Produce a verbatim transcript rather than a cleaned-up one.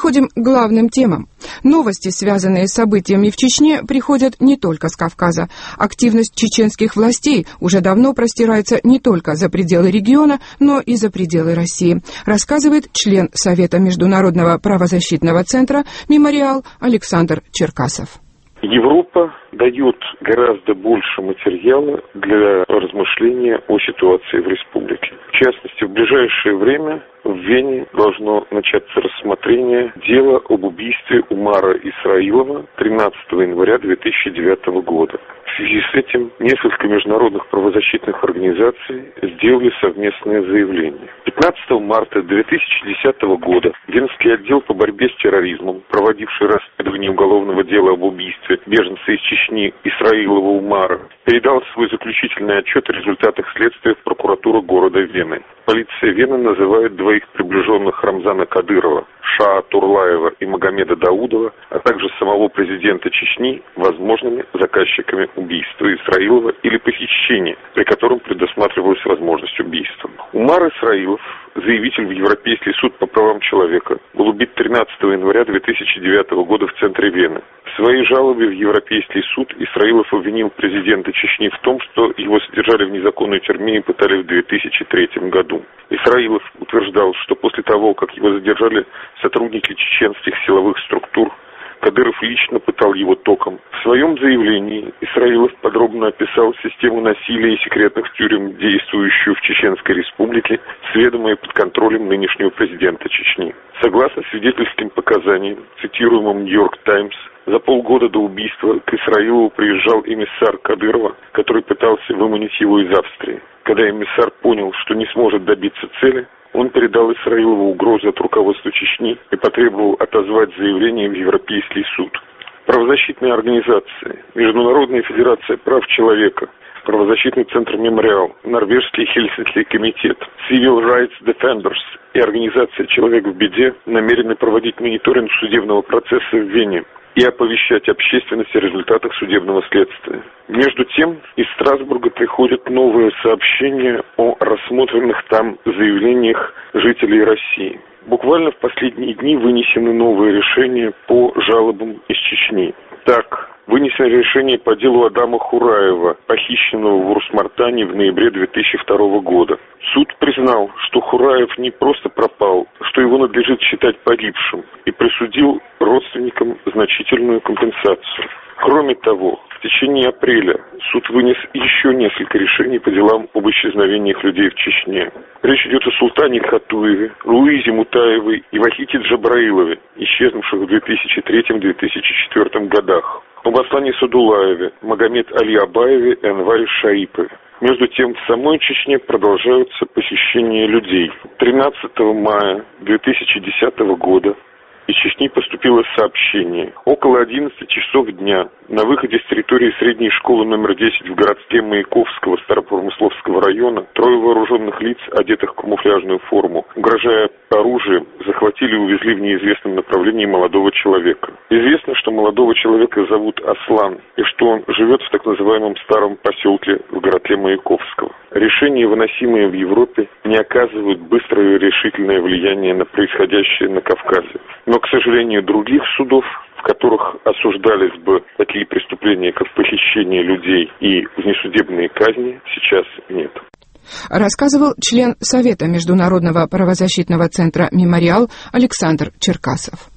Переходим к главным темам. Новости, связанные с событиями в Чечне, приходят не только с Кавказа. Активность чеченских властей уже давно простирается не только за пределы региона, но и за пределы России, рассказывает член Совета Международного правозащитного центра «Мемориал» Александр Черкасов. Европа дает гораздо больше материала для размышления о ситуации в республике. В частности, в ближайшее время в Вене должно начаться рассмотрение дела об убийстве Умара Исраилова тринадцатого января две тысячи девятого года. В связи с этим несколько международных правозащитных организаций сделали совместное заявление. пятнадцатого марта две тысячи десятого года Венский отдел по борьбе с терроризмом, проводивший расследование уголовного дела об убийстве беженца из Чечни Исраилова Умара, передал свой заключительный отчет о результатах следствия в прокуратуру города Вены. Полиция Вены называет двоих приближенных Рамзана Кадырова, Шаа Турлаева и Магомеда Даудова, а также самого президента Чечни возможными заказчиками убийства Исраилова или похищения, при котором предусматривалась возможность убийства. Умар Исраилов, заявитель в Европейский суд по правам человека, был убит тринадцатого января две тысячи девятого года в центре Вены. В своей жалобе в Европейский суд Исраилов обвинил президента Чечни в том, что его содержали в незаконной тюрьме и пытали в две тысячи третьем году. Исраилов утверждал, что после того, как его задержали сотрудники чеченских силовых структур, Кадыров лично пытал его током. В своем заявлении Исраилов подробно описал систему насилия и секретных тюрем, действующую в Чеченской Республике, с ведома и под контролем нынешнего президента Чечни. Согласно свидетельским показаниям, цитируемым «Нью-Йорк Таймс», за полгода до убийства к Исраилову приезжал эмиссар Кадырова, который пытался выманить его из Австрии. Когда эмиссар понял, что не сможет добиться цели, он передал Исраилову угрозы от руководства Чечни и потребовал отозвать заявление в Европейский суд. Правозащитные организации, Международная федерация прав человека, правозащитный центр «Мемориал», Норвежский Хельсинкский комитет, Civil Rights Defenders и организация «Человек в беде» намерены проводить мониторинг судебного процесса в Вене и оповещать общественность о результатах судебного следствия. Между тем, из Страсбурга приходят новые сообщения о рассмотренных там заявлениях жителей России. Буквально в последние дни вынесены новые решения по жалобам из Чечни. Так, вынесено решение по делу Адама Хураева, похищенного в Урус-Мартане в ноябре две тысячи второго года. Суд признал, что Хураев не просто пропал, что его надлежит считать погибшим, и присудил родственникам значительную компенсацию. Кроме того, в течение апреля суд вынес еще несколько решений по делам об исчезновениях людей в Чечне. Речь идет о Султане Хатуеве, Луизе Мутаевой и Вахите Джабраилове, исчезнувших в две тысячи третьем — две тысячи четвёртом годах, об Аслане Садулаеве, Магомед Али Абаеве и Анваре Шаипове. Между тем, в самой Чечне продолжаются похищения людей. тринадцатого мая две тысячи десятого года из Чечни поступило сообщение. Около одиннадцати часов дня на выходе с территории средней школы номер десять в городке Маяковского Старопромысловского района трое вооруженных лиц, одетых в камуфляжную форму, угрожая оружием, захватили и увезли в неизвестном направлении молодого человека. Известно, что молодого человека зовут Аслан, и что он живет в так называемом старом поселке в городке Маяковского. Решения, выносимые в Европе, не оказывают быстрое и решительное влияние на происходящее на Кавказе. Но, к сожалению, других судов, в которых осуждались бы такие преступления, как похищение людей и внесудебные казни, сейчас нет. Рассказывал член Совета Международного правозащитного центра «Мемориал» Александр Черкасов.